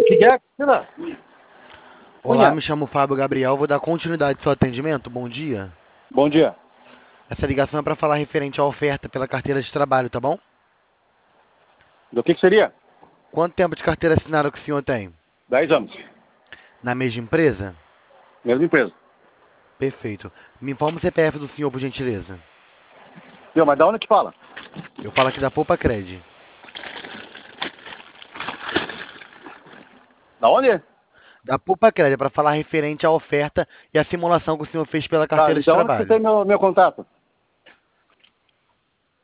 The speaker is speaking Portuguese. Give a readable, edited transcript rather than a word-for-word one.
que é? Olá, me chamo Fábio Gabriel, vou dar continuidade ao seu atendimento. Bom dia. Bom dia. Essa ligação é para falar referente à oferta pela carteira de trabalho, tá bom? Do que seria? Quanto tempo de carteira assinada que o senhor tem? 10 anos. Na mesma empresa? Mesma empresa. Perfeito. Me informa o CPF do senhor, por gentileza. Viu, mas da onde que fala? Eu falo aqui da Poupa Cred. Da onde? Da Poupa Cred, é para falar referente à oferta e à simulação que o senhor fez pela Tá, carteira e de da onde que você trabalho. tem meu contato?